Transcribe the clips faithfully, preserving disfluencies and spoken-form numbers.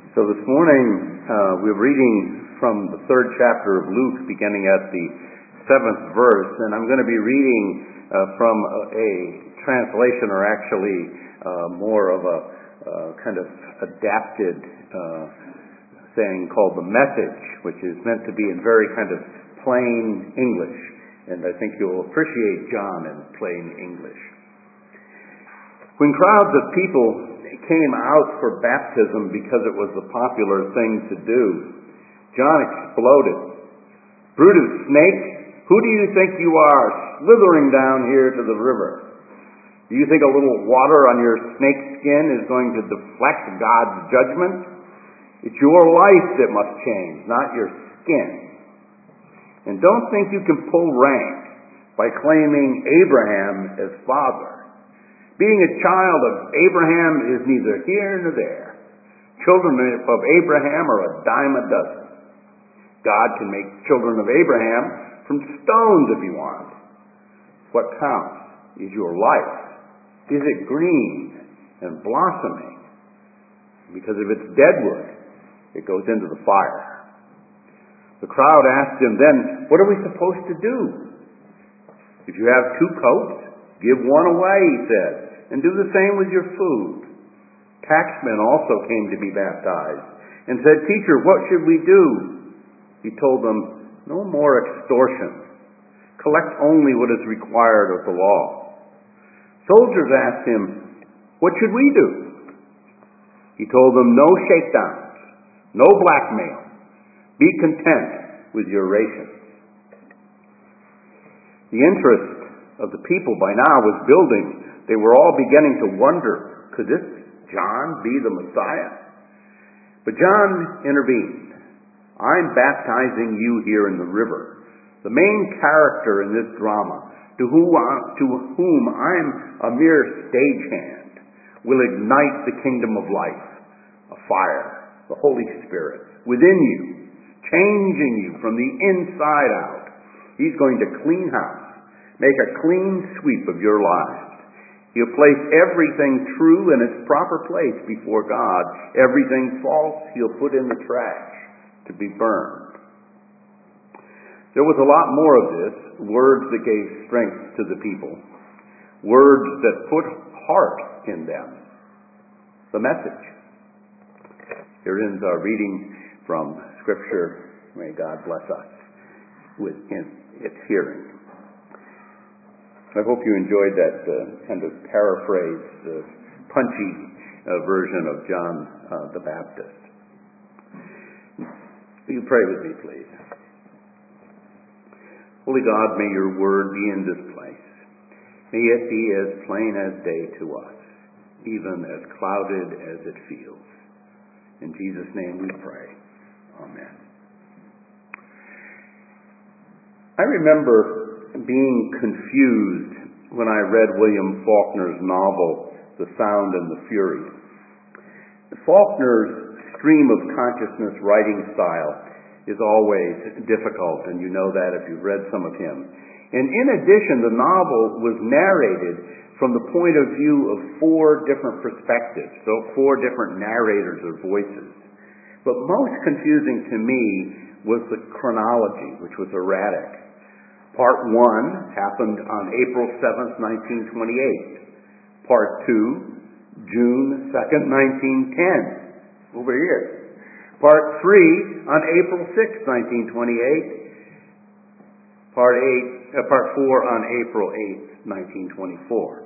So this morning uh, we're reading from the third chapter of Luke, beginning at the seventh verse, and I'm going to be reading uh, from a, a translation, or actually uh, more of a uh, kind of adapted uh, saying called The Message, which is meant to be in very kind of plain English, and I think you'll appreciate John in plain English. When crowds of people came out for baptism because it was the popular thing to do, John exploded. "Brutus, snake, who do you think you are, slithering down here to the river? Do you think a little water on your snake skin is going to deflect God's judgment? It's your life that must change, not your skin. And don't think you can pull rank by claiming Abraham as father. Being a child of Abraham is neither here nor there. Children of Abraham are a dime a dozen. God can make children of Abraham from stones if he wants. What counts is your life. Is it green and blossoming? Because if it's dead wood, it goes into the fire." The crowd asked him then, "What are we supposed to do?" "If you have two coats, give one away," he said, "and do the same with your food." Taxmen also came to be baptized and said, "Teacher, what should we do?" He told them, "No more extortion. Collect only what is required of the law." Soldiers asked him, "What should we do?" He told them, "No shakedowns, no blackmail. Be content with your rations." The interest of the people by now was building. They were all beginning to wonder, could this John be the Messiah? But John intervened. "I'm baptizing you here in the river. The main character in this drama, to whom, to whom I'm a mere stagehand, will ignite the kingdom of life, a fire, the Holy Spirit, within you, changing you from the inside out. He's going to clean house, make a clean sweep of your lives. He'll place everything true in its proper place before God. Everything false, he'll put in the trash to be burned." There was a lot more of this, words that gave strength to the people, words that put heart in them. The message. Here ends our reading from Scripture. May God bless us with its hearing. I hope you enjoyed that uh, kind of paraphrased, uh, punchy uh, version of John uh, the Baptist. Will you pray with me, please? Holy God, may your word be in this place. May it be as plain as day to us, even as clouded as it feels. In Jesus' name we pray. Amen. I remember being confused when I read William Faulkner's novel, The Sound and the Fury. Faulkner's stream of consciousness writing style is always difficult, and you know that if you've read some of him. And in addition, the novel was narrated from the point of view of four different perspectives, so four different narrators or voices. But most confusing to me was the chronology, which was erratic. Part one happened on April seventh, nineteen twenty-eight. Part two, June second, nineteen ten. Over here. Part three on April sixth, nineteen twenty-eight. Part eight, uh, part four on April eighth, nineteen twenty-four.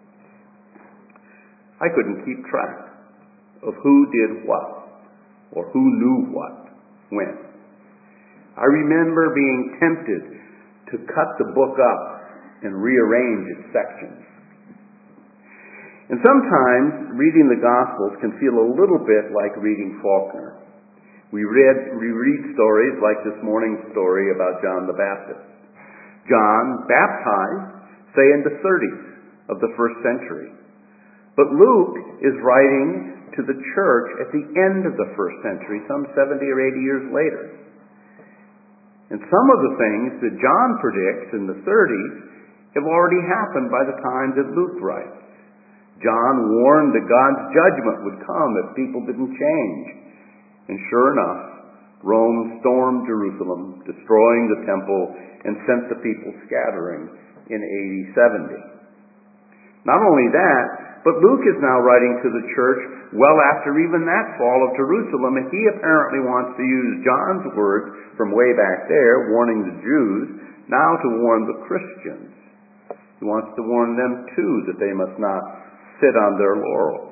I couldn't keep track of who did what, or who knew what, when. I remember being tempted to cut the book up and rearrange its sections. And sometimes reading the Gospels can feel a little bit like reading Faulkner. We read, we read stories like this morning's story about John the Baptist. John baptized, say, in the thirties of the first century. But Luke is writing to the church at the end of the first century, some seventy or eighty years later. And some of the things that John predicts in the thirties have already happened by the time that Luke writes. John warned that God's judgment would come if people didn't change. And sure enough, Rome stormed Jerusalem, destroying the temple, and sent the people scattering in A D seventy. Not only that, but Luke is now writing to the church well after even that fall of Jerusalem, and he apparently wants to use John's words from way back there, warning the Jews, now to warn the Christians. He wants to warn them, too, that they must not sit on their laurels.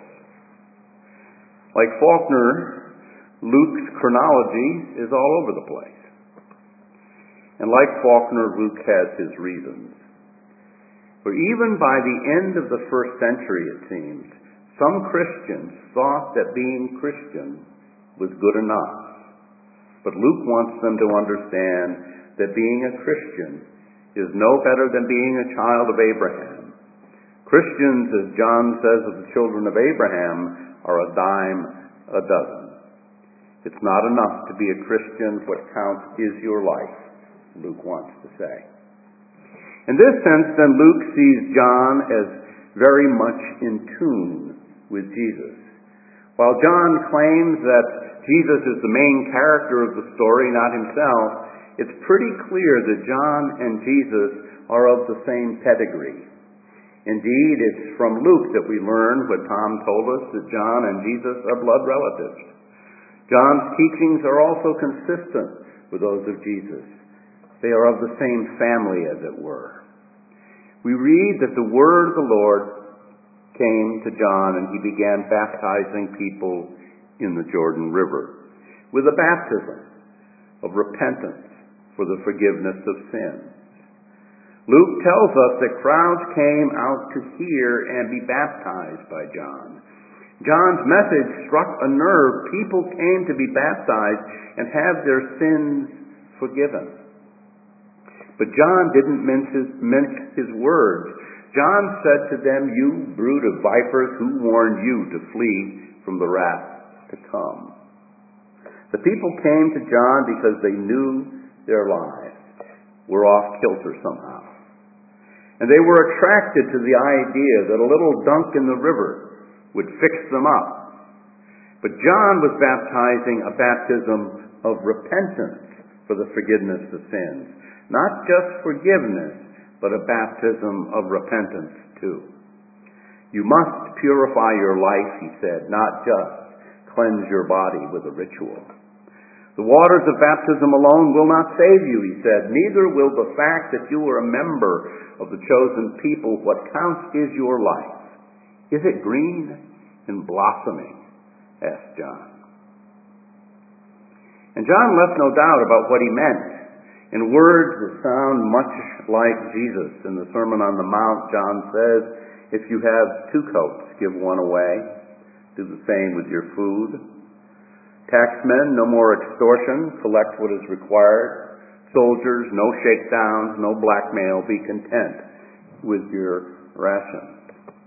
Like Faulkner, Luke's chronology is all over the place. And like Faulkner, Luke has his reasons. For even by the end of the first century, it seems, some Christians thought that being Christian was good enough. But Luke wants them to understand that being a Christian is no better than being a child of Abraham. Christians, as John says of the children of Abraham, are a dime a dozen. It's not enough to be a Christian. What counts is your life, Luke wants to say. In this sense, then, Luke sees John as very much in tune with Jesus. While John claims that Jesus is the main character of the story, not himself, it's pretty clear that John and Jesus are of the same pedigree. Indeed, it's from Luke that we learn what Tom told us, that John and Jesus are blood relatives. John's teachings are also consistent with those of Jesus. They are of the same family, as it were. We read that the word of the Lord came to John, and he began baptizing people in the Jordan River with a baptism of repentance for the forgiveness of sins. Luke tells us that crowds came out to hear and be baptized by John. John's message struck a nerve. People came to be baptized and have their sins forgiven. But John didn't mince his, mince his words. John said to them, "You brood of vipers, who warned you to flee from the wrath to come?" The people came to John because they knew their lives were off kilter somehow. And they were attracted to the idea that a little dunk in the river would fix them up. But John was baptizing a baptism of repentance for the forgiveness of sins. Not just forgiveness, but a baptism of repentance too. You must purify your life, he said, not just cleanse your body with a ritual. The waters of baptism alone will not save you, he said. Neither will the fact that you are a member of the chosen people. What counts is your life. Is it green and blossoming? Asked John. And John left no doubt about what he meant. In words that sound much like Jesus. In the Sermon on the Mount, John says, if you have two coats, give one away. Do the same with your food. Taxmen, no more extortion. Collect what is required. Soldiers, no shakedowns, no blackmail. Be content with your rations.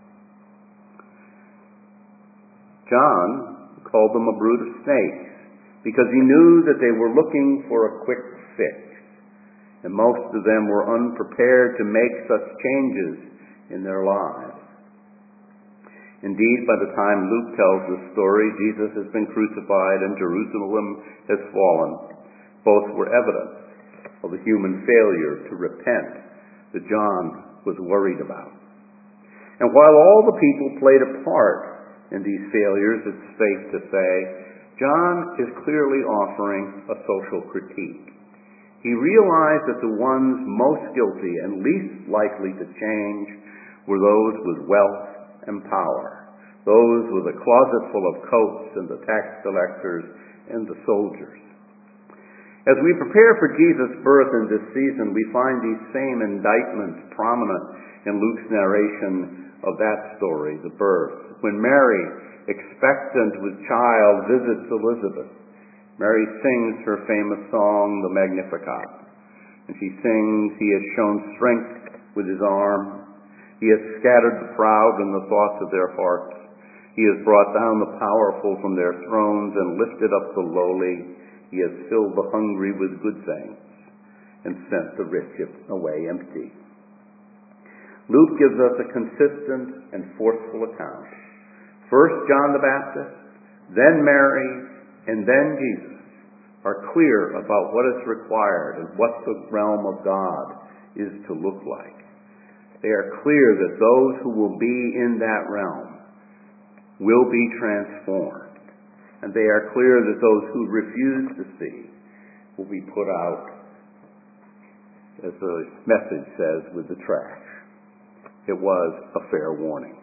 John called them a brood of snakes because he knew that they were looking for a quick fix. And most of them were unprepared to make such changes in their lives. Indeed, by the time Luke tells this story, Jesus has been crucified and Jerusalem has fallen. Both were evidence of the human failure to repent that John was worried about. And while all the people played a part in these failures, it's safe to say, John is clearly offering a social critique. He realized that the ones most guilty and least likely to change were those with wealth and power, those with a closet full of coats and the tax collectors and the soldiers. As we prepare for Jesus' birth in this season, we find these same indictments prominent in Luke's narration of that story, the birth. When Mary, expectant with child, visits Elizabeth, Mary sings her famous song, the Magnificat. And she sings, he has shown strength with his arm. He has scattered the proud in the thoughts of their hearts. He has brought down the powerful from their thrones and lifted up the lowly. He has filled the hungry with good things and sent the rich away empty. Luke gives us a consistent and forceful account. First John the Baptist, then Mary, and then Jesus are clear about what is required and what the realm of God is to look like. They are clear that those who will be in that realm will be transformed. And they are clear that those who refuse to see will be put out, as the message says, with the trash. It was a fair warning.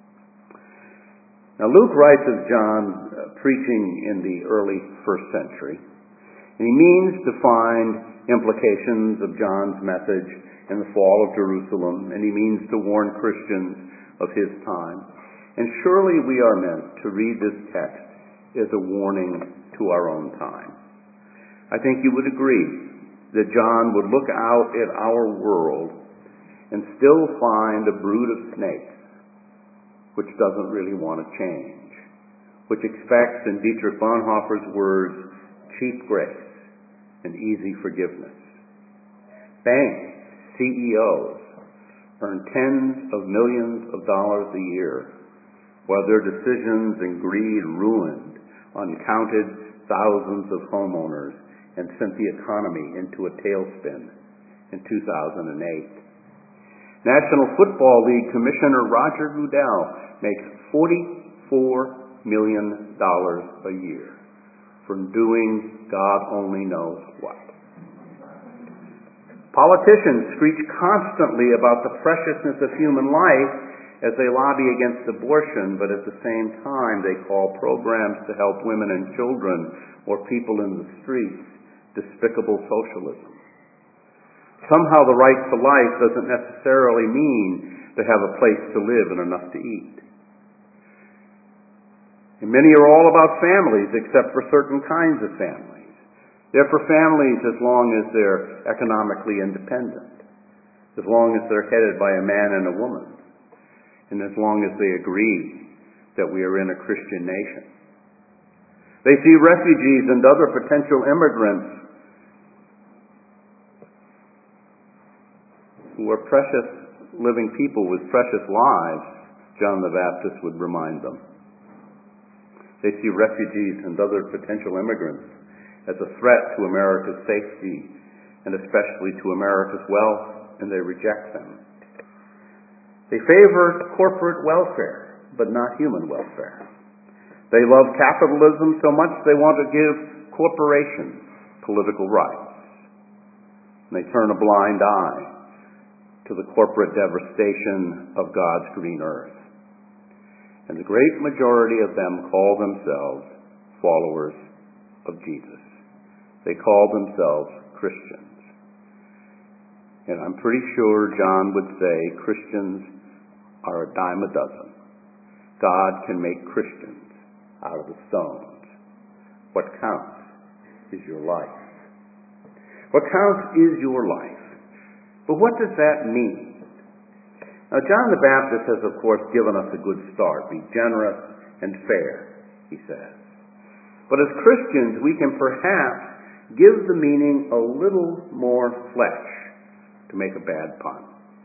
Now, Luke writes of John uh, preaching in the early first century, and he means to find implications of John's message in the fall of Jerusalem, and he means to warn Christians of his time. And surely we are meant to read this text as a warning to our own time. I think you would agree that John would look out at our world and still find a brood of snakes which doesn't really want to change, which expects, in Dietrich Bonhoeffer's words, cheap grace and easy forgiveness. Bank C E Os earn tens of millions of dollars a year, while their decisions and greed ruined uncounted thousands of homeowners and sent the economy into a tailspin in two thousand eight. National Football League Commissioner Roger Goodell makes forty-four million dollars a year from doing God only knows what. Politicians screech constantly about the preciousness of human life as they lobby against abortion, but at the same time they call programs to help women and children or people in the streets despicable socialism. Somehow the right to life doesn't necessarily mean to have a place to live and enough to eat. And many are all about families except for certain kinds of families. They're for families as long as they're economically independent, as long as they're headed by a man and a woman, and as long as they agree that we are in a Christian nation. They see refugees and other potential immigrants who are precious living people with precious lives, John the Baptist would remind them. They see refugees and other potential immigrants as a threat to America's safety and especially to America's wealth, and they reject them. They favor corporate welfare, but not human welfare. They love capitalism so much they want to give corporations political rights. And they turn a blind eye to the corporate devastation of God's green earth. And the great majority of them call themselves followers of Jesus. They call themselves Christians. And I'm pretty sure John would say Christians are a dime a dozen. God can make Christians out of the stones. What counts is your life. What counts is your life. But what does that mean? Now, John the Baptist has, of course, given us a good start. Be generous and fair, he says. But as Christians, we can perhaps give the meaning a little more flesh, to make a bad pun.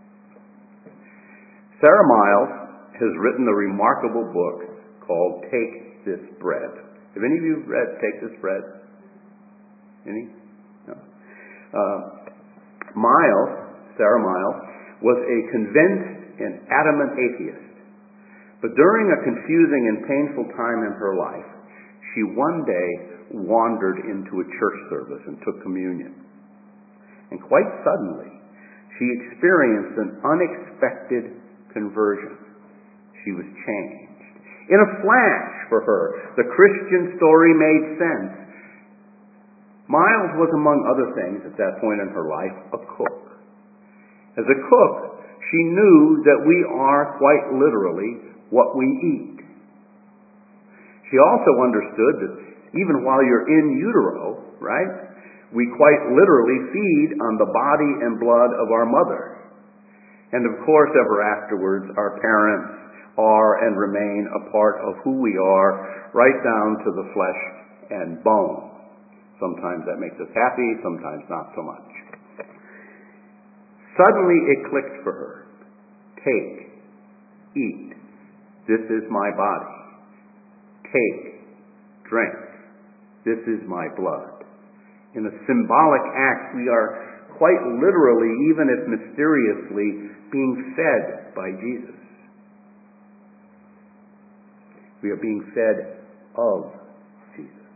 Sarah Miles has written a remarkable book called Take This Bread. Have any of you read Take This Bread? Any? No. Uh, Miles, Sarah Miles, was a convinced and adamant atheist. But during a confusing and painful time in her life, she one day wandered into a church service and took communion. And quite suddenly, she experienced an unexpected conversion. She was changed. In a flash for her, the Christian story made sense. Miles was, among other things at that point in her life, a cook. As a cook, she knew that we are quite literally what we eat. She also understood that even while you're in utero, right, we quite literally feed on the body and blood of our mother. And of course, ever afterwards, our parents are and remain a part of who we are, right down to the flesh and bone. Sometimes that makes us happy, sometimes not so much. Suddenly it clicked for her. Take, eat. This is my body. Take, drink. This is my blood. In a symbolic act, we are quite literally, even if mysteriously, being fed by Jesus. We are being fed of Jesus.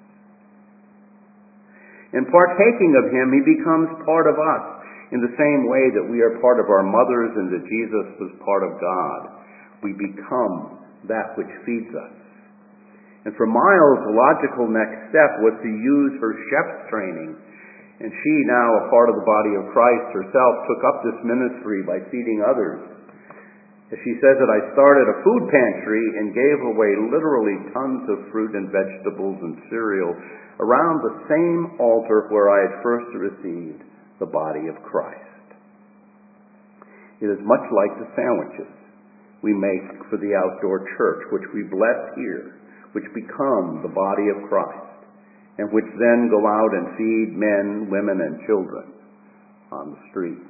In partaking of him, he becomes part of us in the same way that we are part of our mothers and that Jesus was part of God. We become that which feeds us. And for Miles, the logical next step was to use her chef's training. And she, now a part of the body of Christ herself, took up this ministry by feeding others. As she says that I started a food pantry and gave away literally tons of fruit and vegetables and cereal around the same altar where I had first received the body of Christ. It is much like the sandwiches we make for the outdoor church, which we bless here, which become the body of Christ, and which then go out and feed men, women, and children on the street.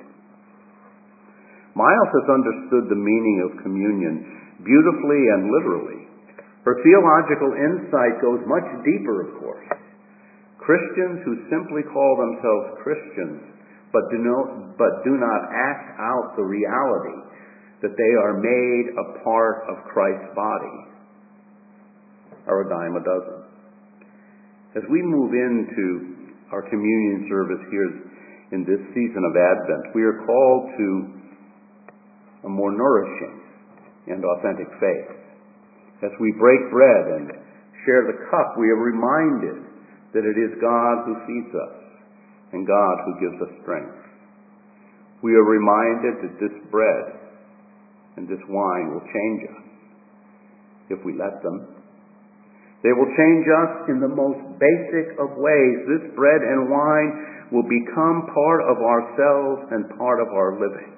Miles has understood the meaning of communion beautifully and literally. Her theological insight goes much deeper, of course. Christians who simply call themselves Christians but do not, but do not act out the reality that they are made a part of Christ's body are a dime a dozen. As we move into our communion service here in this season of Advent, we are called to a more nourishing and authentic faith. As we break bread and share the cup, we are reminded that it is God who feeds us and God who gives us strength. We are reminded that this bread and this wine will change us if we let them. They will change us in the most basic of ways. This bread and wine will become part of ourselves and part of our living.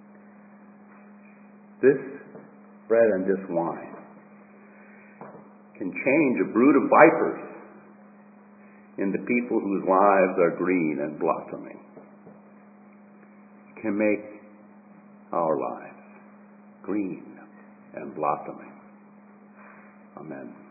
This bread and this wine can change a brood of vipers into people whose lives are green and blossoming. It can make our lives green and blossoming. Amen.